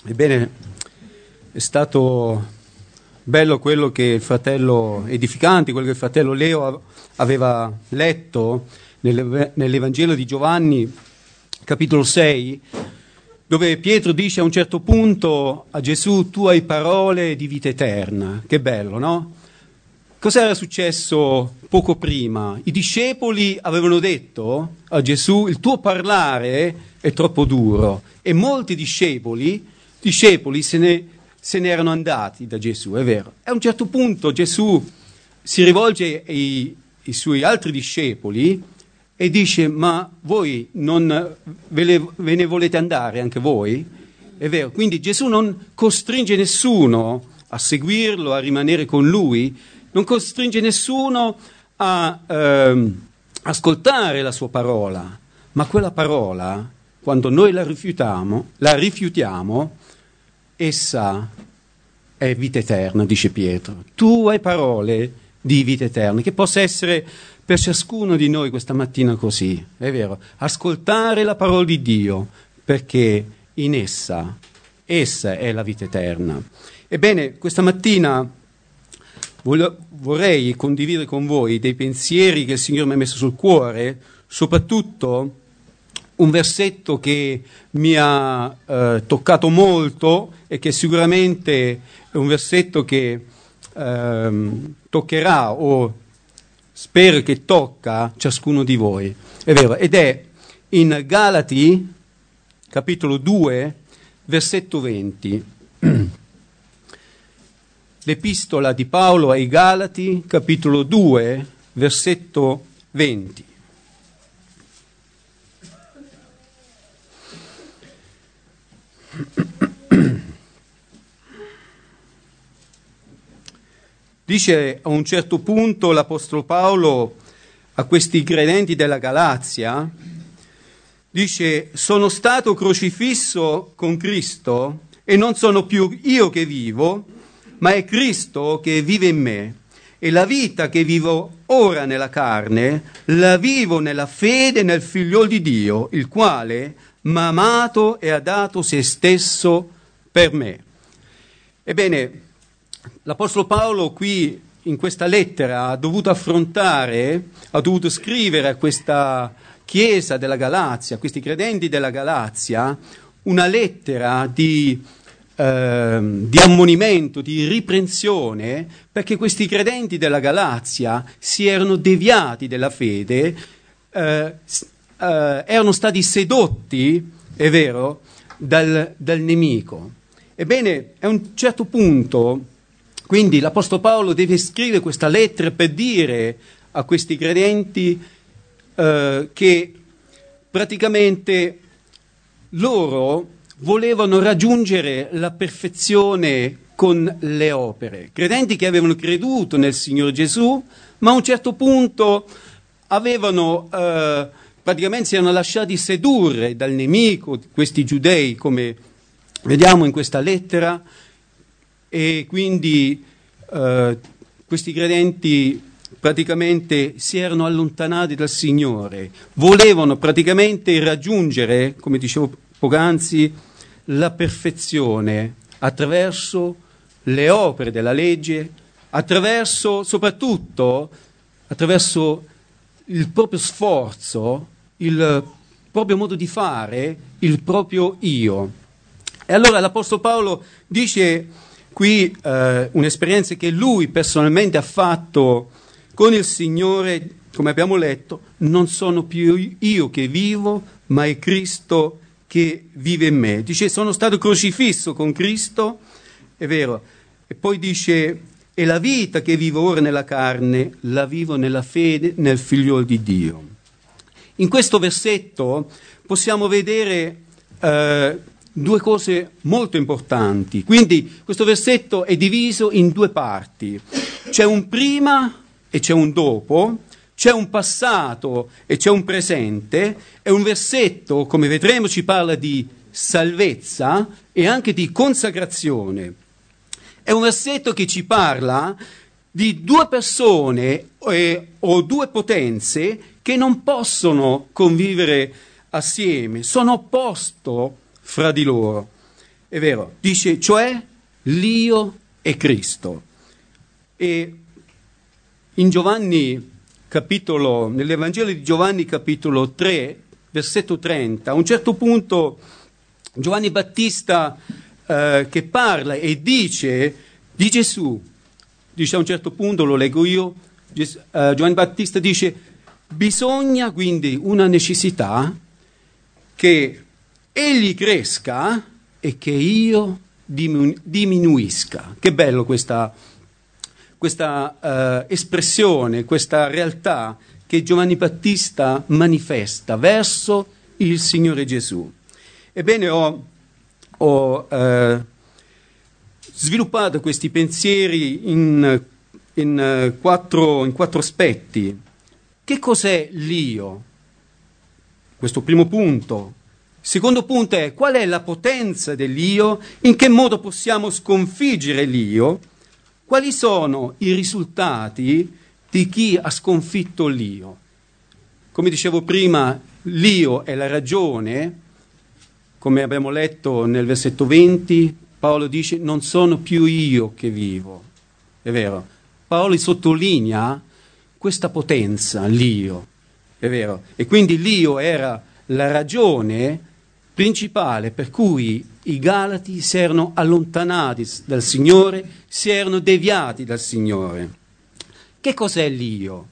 Ebbene, è stato bello quello che il fratello edificante, quello che il fratello Leo aveva letto nell'Evangelo di Giovanni, capitolo 6, dove Pietro dice a un certo punto a Gesù: tu hai parole di vita eterna. Che bello, no? Cos'era successo poco prima? I discepoli avevano detto a Gesù: il tuo parlare è troppo duro, e molti discepoli se ne erano andati da Gesù, è vero. E a un certo punto Gesù si rivolge ai suoi altri discepoli e dice: ma voi non ve ne volete andare anche voi? È vero. Quindi Gesù non costringe nessuno a seguirlo, a rimanere con lui, non costringe nessuno a ascoltare la sua parola, ma quella parola, quando noi la rifiutiamo, essa è vita eterna, dice Pietro. Tu hai parole di vita eterna, che possa essere per ciascuno di noi questa mattina così, è vero, ascoltare la parola di Dio, perché in essa è la vita eterna. Ebbene, questa mattina vorrei condividere con voi dei pensieri che il Signore mi ha messo sul cuore, soprattutto un versetto che mi ha toccato molto e che sicuramente è un versetto che toccherà, o spero che tocca, ciascuno di voi. È vero, ed è in Galati, capitolo 2, versetto 20. L'epistola di Paolo ai Galati, capitolo 2, versetto 20. Dice a un certo punto l'Apostolo Paolo a questi credenti della Galazia, dice: sono stato crocifisso con Cristo e non sono più io che vivo, ma è Cristo che vive in me. E la vita che vivo ora nella carne, la vivo nella fede nel Figliol di Dio, il quale m'ha amato e ha dato se stesso per me. Ebbene, l'Apostolo Paolo qui in questa lettera ha dovuto scrivere a questa chiesa della Galazia, a questi credenti della Galazia, una lettera di ammonimento, di riprensione, perché questi credenti della Galazia si erano deviati dalla fede, erano stati sedotti, è vero, dal nemico. Ebbene, a un certo punto, quindi l'Apostolo Paolo deve scrivere questa lettera per dire a questi credenti che praticamente loro volevano raggiungere la perfezione con le opere. Credenti che avevano creduto nel Signore Gesù, ma a un certo punto praticamente si erano lasciati sedurre dal nemico, questi giudei, come vediamo in questa lettera, e quindi questi credenti praticamente si erano allontanati dal Signore, volevano praticamente raggiungere, come dicevo poc'anzi, la perfezione attraverso le opere della legge, soprattutto attraverso il proprio sforzo, il proprio modo di fare, il proprio io. E allora l'Apostolo Paolo dice qui un'esperienza che lui personalmente ha fatto con il Signore, come abbiamo letto: non sono più io che vivo, ma è Cristo che vive in me. Dice: sono stato crocifisso con Cristo, è vero, e poi dice: e la vita che vivo ora nella carne la vivo nella fede nel Figliol di Dio. In questo versetto possiamo vedere due cose molto importanti. Quindi questo versetto è diviso in due parti: c'è un prima e c'è un dopo, c'è un passato e c'è un presente. È un versetto, come vedremo, ci parla di salvezza e anche di consacrazione. È un versetto che ci parla di due persone o due potenze che non possono convivere assieme, sono opposti fra di loro. È vero, dice, cioè l'io è Cristo. E in Giovanni nell'Evangelo di Giovanni capitolo 3, versetto 30, a un certo punto Giovanni Battista che parla e dice di Gesù, dice a un certo punto, lo leggo io, Giovanni Battista dice, bisogna quindi una necessità che egli cresca e che io diminuisca. Che bello questa espressione, questa realtà che Giovanni Battista manifesta verso il Signore Gesù. Ebbene, ho sviluppato questi pensieri in quattro aspetti. Che cos'è l'io? Questo primo punto. Il secondo punto è qual è la potenza dell'io, in che modo possiamo sconfiggere l'io, quali sono i risultati di chi ha sconfitto l'io. Come dicevo prima, l'io è la ragione, come abbiamo letto nel versetto 20, Paolo dice non sono più io che vivo, è vero. Paolo sottolinea questa potenza, l'io, è vero. E quindi l'io era la ragione principale per cui i Galati si erano allontanati dal Signore, si erano deviati dal Signore. Che cos'è l'io?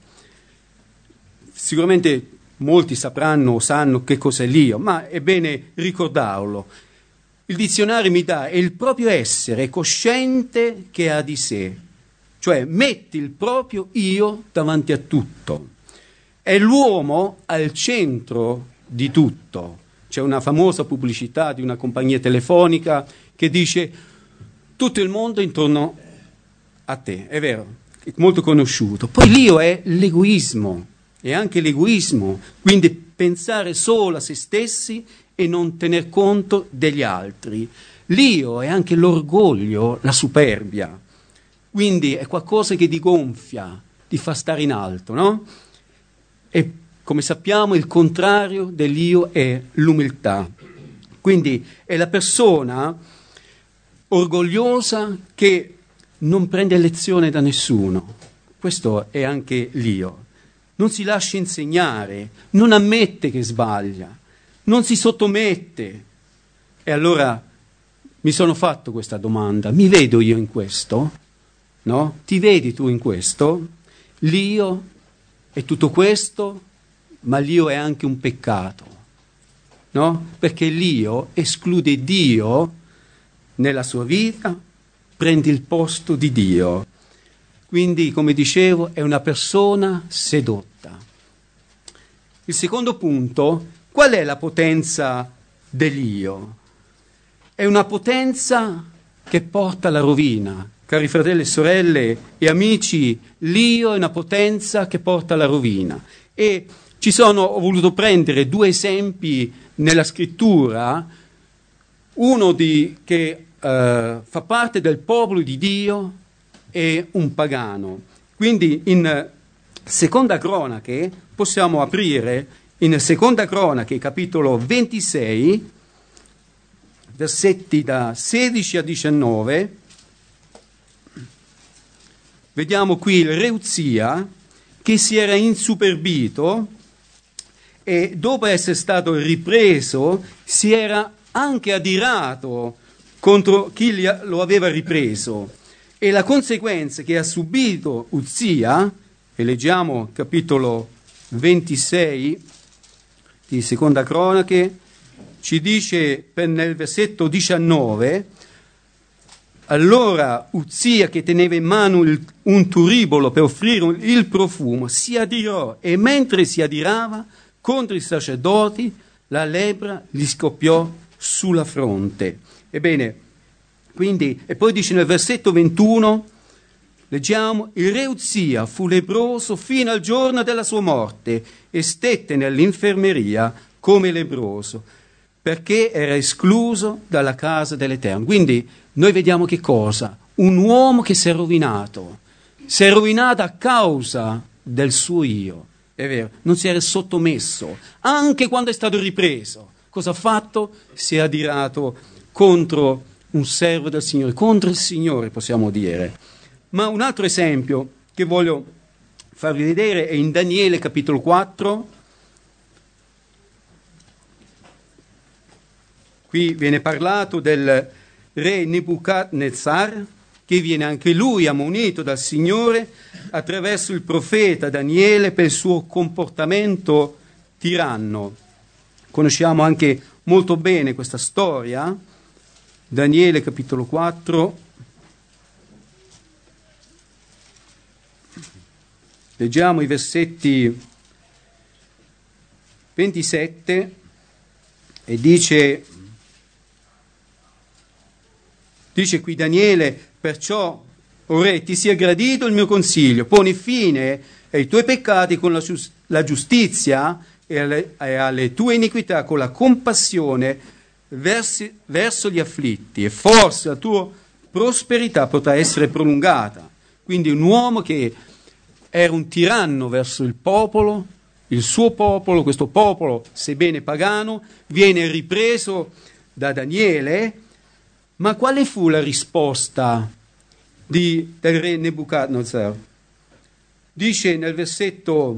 Sicuramente molti sapranno o sanno che cos'è l'io, ma è bene ricordarlo. Il dizionario mi dà è il proprio essere cosciente che ha di sé, cioè metti il proprio io davanti a tutto. È l'uomo al centro di tutto. C'è una famosa pubblicità di una compagnia telefonica che dice tutto il mondo intorno a te, è vero, è molto conosciuto. Poi l'io è l'egoismo, è anche l'egoismo, quindi pensare solo a se stessi e non tener conto degli altri. L'io è anche l'orgoglio, la superbia, quindi è qualcosa che ti gonfia, ti fa stare in alto, no? E come sappiamo il contrario dell'io è l'umiltà, quindi è la persona orgogliosa che non prende lezione da nessuno. Questo è anche l'io. Non si lascia insegnare, non ammette che sbaglia, non si sottomette. E allora mi sono fatto questa domanda, mi vedo io in questo? No? Ti vedi tu in questo? L'io è tutto questo, ma l'io è anche un peccato, no? Perché l'io esclude Dio nella sua vita, prende il posto di Dio. Quindi, come dicevo, è una persona sedotta. Il secondo punto, qual è la potenza dell'io? È una potenza che porta alla rovina. Cari fratelli e sorelle e amici, l'io è una potenza che porta alla rovina. E ho voluto prendere due esempi nella scrittura, uno che fa parte del popolo di Dio e un pagano. Quindi in Seconda Cronache possiamo aprire in Seconda Cronache capitolo 26, versetti da 16 a 19. Vediamo qui il re Uzia che si era insuperbito e dopo essere stato ripreso si era anche adirato contro chi lo aveva ripreso. E la conseguenza che ha subito Uzia, e leggiamo capitolo 26 di Seconda Cronache, ci dice nel versetto 19: allora Uzia, che teneva in mano un turibolo per offrire il profumo, si adirò, e mentre si adirava contro i sacerdoti, la lebbra gli scoppiò sulla fronte. Ebbene, quindi, e poi dice nel versetto 21, leggiamo, il re Uzia fu lebbroso fino al giorno della sua morte e stette nell'infermeria come lebbroso, perché era escluso dalla casa dell'Eterno. Quindi noi vediamo che cosa? Un uomo che si è rovinato a causa del suo io, è vero, non si era sottomesso, anche quando è stato ripreso. Cosa ha fatto? Si è adirato contro un servo del Signore, contro il Signore possiamo dire. Ma un altro esempio che voglio farvi vedere è in Daniele capitolo 4. Qui viene parlato del re Nebuchadnezzar, che viene anche lui ammonito dal Signore attraverso il profeta Daniele per il suo comportamento tiranno. Conosciamo anche molto bene questa storia, Daniele capitolo 4. Leggiamo i versetti 27 e dice qui Daniele: perciò, o re, ti sia gradito il mio consiglio, poni fine ai tuoi peccati con la giustizia e alle tue iniquità con la compassione verso gli afflitti, e forse la tua prosperità potrà essere prolungata. Quindi un uomo che era un tiranno verso il popolo, il suo popolo, questo popolo, sebbene pagano, viene ripreso da Daniele. Ma quale fu la risposta del re Nebuchadnezzar? Dice nel versetto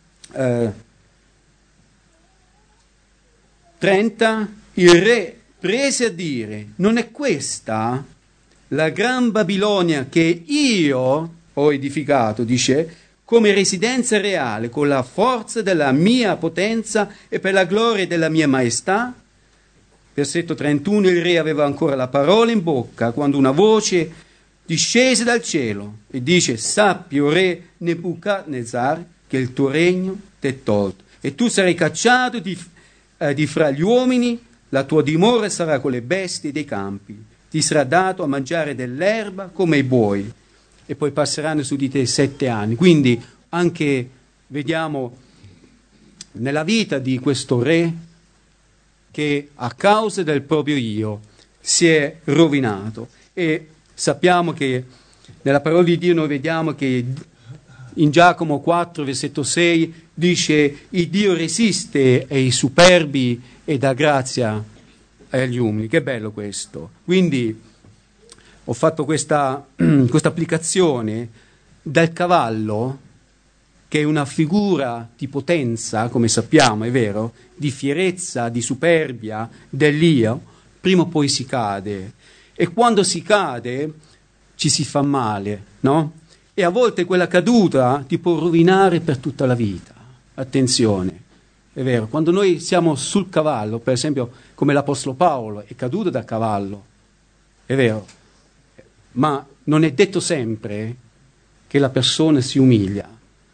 30, il re prese a dire: non è questa la gran Babilonia che io ho edificato, dice, come residenza reale, con la forza della mia potenza e per la gloria della mia maestà? Versetto 31, il re aveva ancora la parola in bocca quando una voce discese dal cielo e dice: sappi, o re Nebuchadnezzar, che il tuo regno t'è tolto e tu sarai cacciato di fra gli uomini, la tua dimora sarà con le bestie dei campi, ti sarà dato a mangiare dell'erba come i buoi, e poi passeranno su di te 7 anni. Quindi anche vediamo nella vita di questo re che a causa del proprio io si è rovinato. E sappiamo che nella parola di Dio noi vediamo che in Giacomo 4, versetto 6, dice: il Dio resiste ai superbi e dà grazia agli umili. Che bello questo. Quindi ho fatto questa applicazione dal cavallo, che è una figura di potenza, come sappiamo, è vero, di fierezza, di superbia, dell'io, prima o poi si cade. E quando si cade ci si fa male, no? E a volte quella caduta ti può rovinare per tutta la vita. Attenzione, è vero, quando noi siamo sul cavallo, per esempio come l'Apostolo Paolo è caduto dal cavallo, è vero, ma non è detto sempre che la persona si umilia.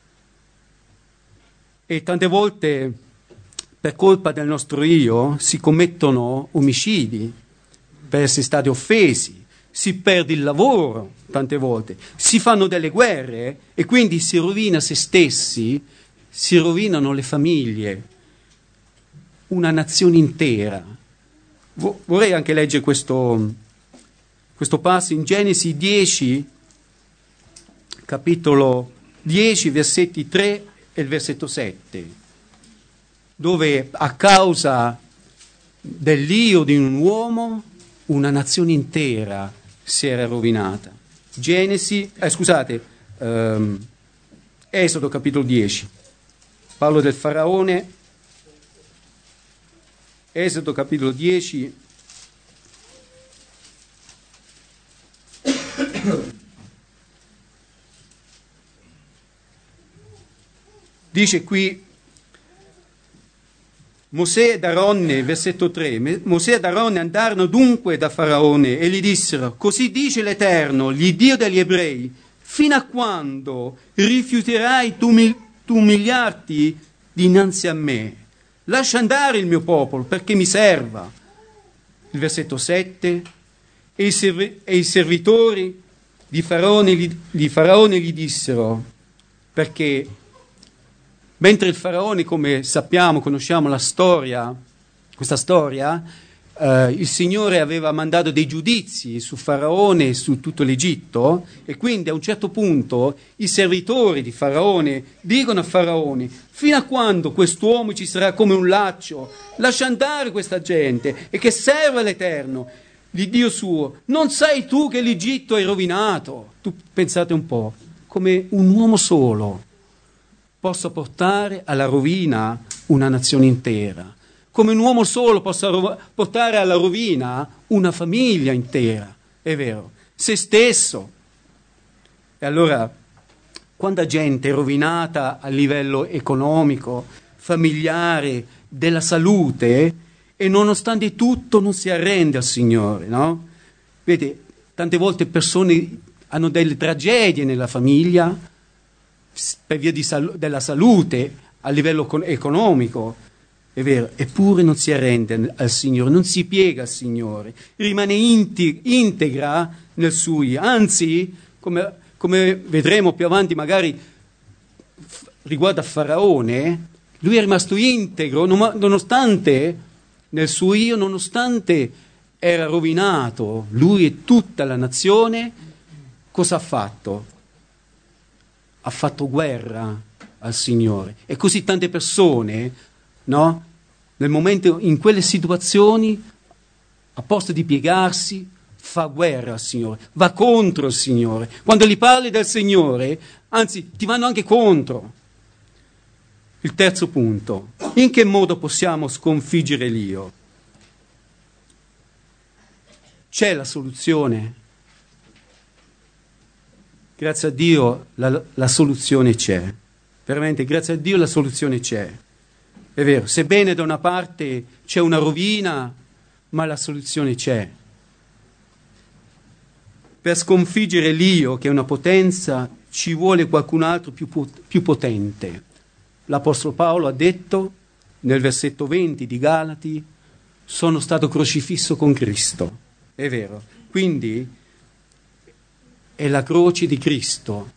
E tante volte per colpa del nostro io si commettono omicidi, per essere stati offesi, si perde il lavoro tante volte, si fanno delle guerre e quindi si rovina se stessi, si rovinano le famiglie, una nazione intera. Vorrei anche leggere questo passo in Genesi 10, capitolo 10, versetti 3 e il versetto 7, dove a causa dell'io di un uomo una nazione intera si era rovinata. Esodo capitolo 10, parlo del faraone. Esodo capitolo 10, dice qui Mosè ed Aronne, versetto 3, Mosè ed Aronne andarono dunque da Faraone e gli dissero: così dice l'Eterno, l'Iddio degli ebrei, fino a quando rifiuterai tu umiliarti dinanzi a me? Lascia andare il mio popolo perché mi serva. Il versetto 7, e i servitori di Faraone gli dissero, perché mentre il Faraone, come sappiamo, conosciamo la storia, questa storia, il Signore aveva mandato dei giudizi su Faraone e su tutto l'Egitto, e quindi a un certo punto i servitori di Faraone dicono a Faraone: fino a quando quest'uomo ci sarà come un laccio? Lascia andare questa gente e che serva l'Eterno. di Dio suo. Non sai tu che l'Egitto è rovinato? Tu pensate un po', come un uomo solo possa portare alla rovina una nazione intera, come un uomo solo possa portare alla rovina una famiglia intera, è vero, se stesso. E allora, quanta gente è rovinata a livello economico, familiare, della salute, e nonostante tutto non si arrende al Signore, no? Vede, tante volte persone hanno delle tragedie nella famiglia per via della salute a livello economico, è vero, eppure non si arrende al Signore, non si piega al Signore, rimane integra nel suo, anzi, come vedremo più avanti magari riguardo a Faraone, lui è rimasto integro nonostante nel suo io, nonostante era rovinato, lui e tutta la nazione, cosa ha fatto? Ha fatto guerra al Signore. E così tante persone, no? Nel momento, in quelle situazioni, a posto di piegarsi, fa guerra al Signore, va contro il Signore. Quando gli parli del Signore, anzi, ti vanno anche contro. Il terzo punto, in che modo possiamo sconfiggere l'io? C'è la soluzione? Grazie a Dio la soluzione c'è, veramente grazie a Dio la soluzione c'è, è vero, sebbene da una parte c'è una rovina, ma la soluzione c'è. Per sconfiggere l'io, che è una potenza, ci vuole qualcun altro più potente. L'Apostolo Paolo ha detto nel versetto 20 di Galati: sono stato crocifisso con Cristo, è vero, quindi è la croce di Cristo,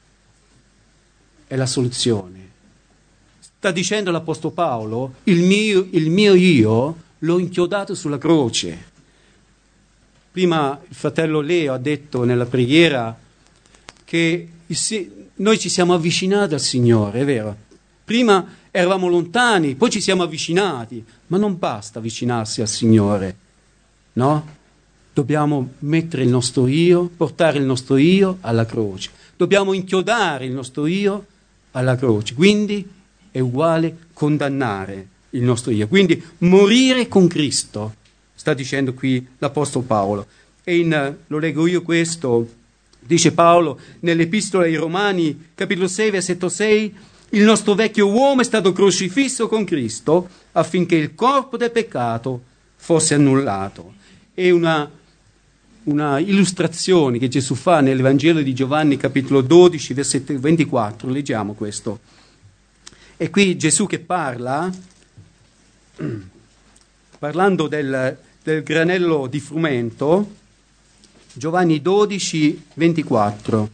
è la soluzione. Sta dicendo l'Apostolo Paolo, il mio io l'ho inchiodato sulla croce. Prima il fratello Leo ha detto nella preghiera che noi ci siamo avvicinati al Signore, è vero. Prima eravamo lontani, poi ci siamo avvicinati, ma non basta avvicinarsi al Signore, no? Dobbiamo mettere il nostro io, portare il nostro io alla croce. Dobbiamo inchiodare il nostro io alla croce. Quindi è uguale condannare il nostro io. Quindi morire con Cristo, sta dicendo qui l'Apostolo Paolo. E lo leggo io questo, dice Paolo nell'Epistola ai Romani, capitolo 6, versetto 6, il nostro vecchio uomo è stato crocifisso con Cristo affinché il corpo del peccato fosse annullato. È una illustrazione che Gesù fa nell'Evangelo di Giovanni, capitolo 12, versetto 24. Leggiamo questo. E qui Gesù che parla, parlando del granello di frumento, Giovanni 12, 24.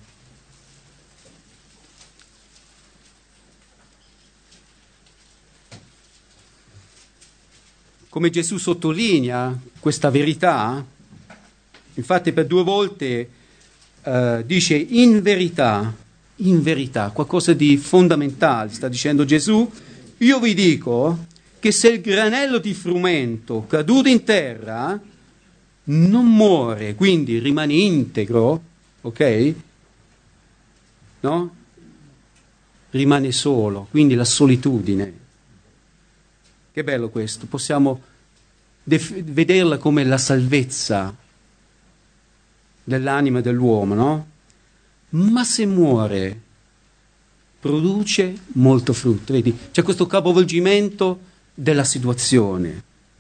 Come Gesù sottolinea questa verità, infatti per 2 volte dice in verità, qualcosa di fondamentale, sta dicendo Gesù, io vi dico che se il granello di frumento caduto in terra non muore, quindi rimane integro, ok? No? Rimane solo, quindi la solitudine. Che bello questo, possiamo vederla come la salvezza dell'anima dell'uomo, no? Ma se muore, produce molto frutto. Vedi, c'è questo capovolgimento della situazione.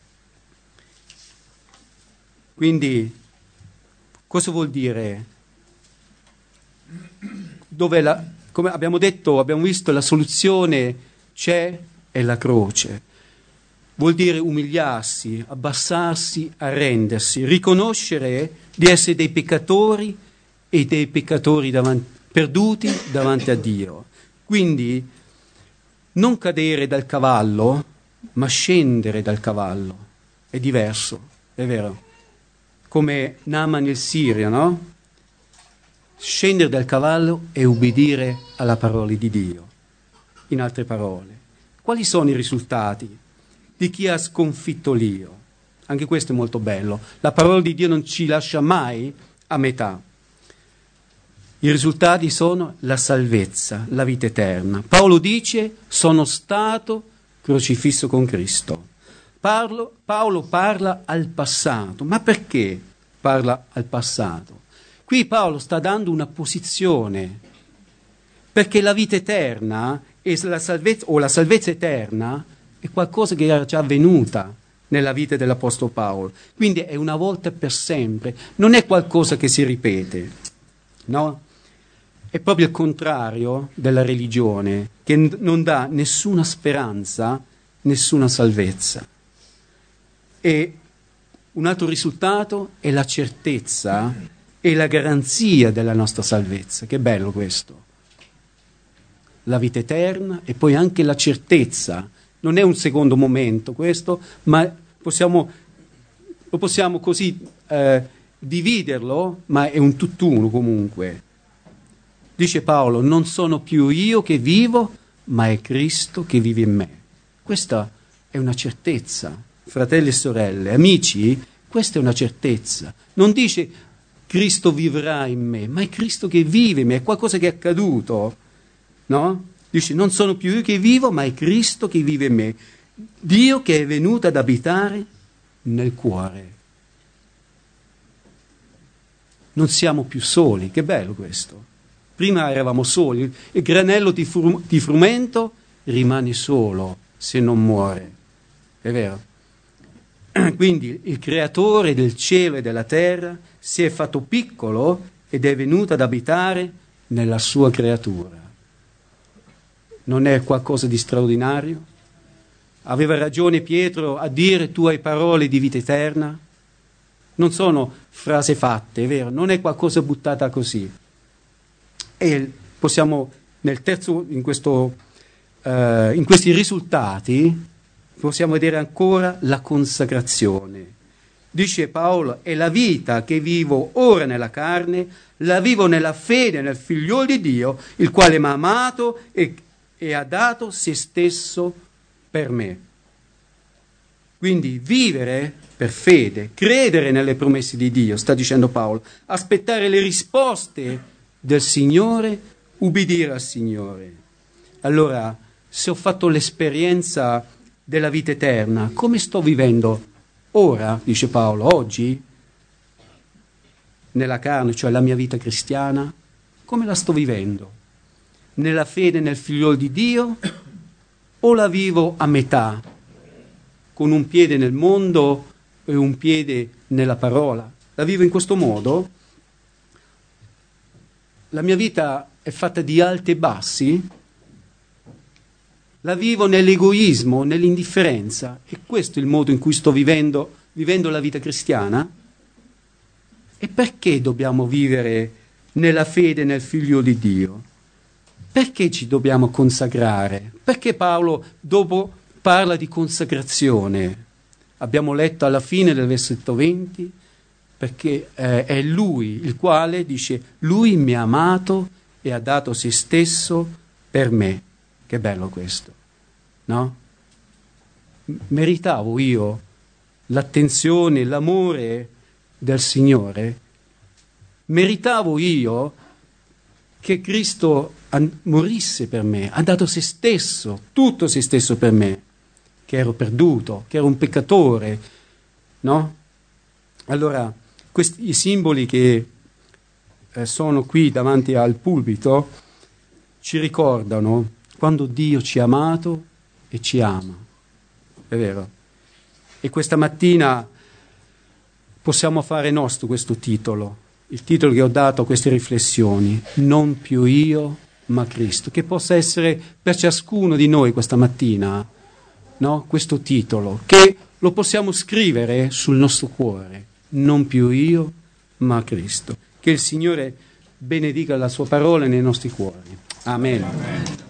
Quindi, cosa vuol dire? Come abbiamo detto, abbiamo visto, la soluzione c'è, è la croce. Vuol dire umiliarsi, abbassarsi, arrendersi, riconoscere di essere dei peccatori e dei peccatori perduti davanti a Dio. Quindi non cadere dal cavallo, ma scendere dal cavallo. È diverso, è vero. Come Naaman il Sirio, no? Scendere dal cavallo e ubbidire alla parola di Dio. In altre parole, quali sono i risultati di chi ha sconfitto l'io? Anche questo è molto bello. La parola di Dio non ci lascia mai a metà. I risultati sono la salvezza, la vita eterna. Paolo dice: sono stato crocifisso con Cristo. Paolo parla al passato. Ma perché parla al passato? Qui Paolo sta dando una posizione, perché la vita eterna e la salvezza eterna è qualcosa che era già avvenuta nella vita dell'Apostolo Paolo. Quindi è una volta per sempre, non è qualcosa che si ripete, no? È proprio il contrario della religione, che non dà nessuna speranza, nessuna salvezza. E un altro risultato è la certezza e la garanzia della nostra salvezza. Che bello questo! La vita eterna e poi anche la certezza. Non è un secondo momento questo, ma lo possiamo così dividerlo, ma è un tutt'uno comunque. Dice Paolo: non sono più io che vivo, ma è Cristo che vive in me. Questa è una certezza, fratelli e sorelle, amici, questa è una certezza. Non dice Cristo vivrà in me, ma è Cristo che vive in me, è qualcosa che è accaduto, no? Dice: non sono più io che vivo, ma è Cristo che vive in me. Dio che è venuto ad abitare nel cuore. Non siamo più soli, che bello questo. Prima eravamo soli, il granello di frumento rimane solo se non muore, è vero? Quindi il creatore del cielo e della terra si è fatto piccolo ed è venuto ad abitare nella sua creatura. Non è qualcosa di straordinario? Aveva ragione Pietro a dire: tu hai parole di vita eterna? Non sono frasi fatte, è vero? Non è qualcosa buttata così. E possiamo, in questi risultati, possiamo vedere ancora la consacrazione. Dice Paolo: è la vita che vivo ora nella carne, la vivo nella fede nel Figliolo di Dio, il quale mi ha amato e ha dato se stesso per me. Quindi vivere per fede, credere nelle promesse di Dio, sta dicendo Paolo, aspettare le risposte del Signore, ubbidire al Signore. Allora, se ho fatto l'esperienza della vita eterna, come sto vivendo ora, dice Paolo, oggi, nella carne, cioè la mia vita cristiana, come la sto vivendo? Nella fede nel Figliolo di Dio o la vivo a metà, con un piede nel mondo e un piede nella parola? La vivo in questo modo? La mia vita è fatta di alti e bassi? La vivo nell'egoismo, nell'indifferenza? E questo è il modo in cui sto vivendo la vita cristiana? E perché dobbiamo vivere nella fede nel Figlio di Dio? Perché ci dobbiamo consacrare? Perché Paolo dopo parla di consacrazione? Abbiamo letto alla fine del versetto 20, perché è Lui il quale dice: Lui mi ha amato e ha dato se stesso per me. Che bello questo, no? Meritavo io l'attenzione, l'amore del Signore? Meritavo io che Cristo morisse per me, ha dato se stesso, tutto se stesso per me, che ero perduto, che ero un peccatore, no? Allora, i simboli che sono qui davanti al pulpito ci ricordano quando Dio ci ha amato e ci ama, è vero? E questa mattina possiamo fare nostro questo titolo, il titolo che ho dato a queste riflessioni: non più io ma Cristo, che possa essere per ciascuno di noi questa mattina, no? Questo titolo, che lo possiamo scrivere sul nostro cuore: non più io ma Cristo. Che il Signore benedica la sua parola nei nostri cuori. Amen. Amen.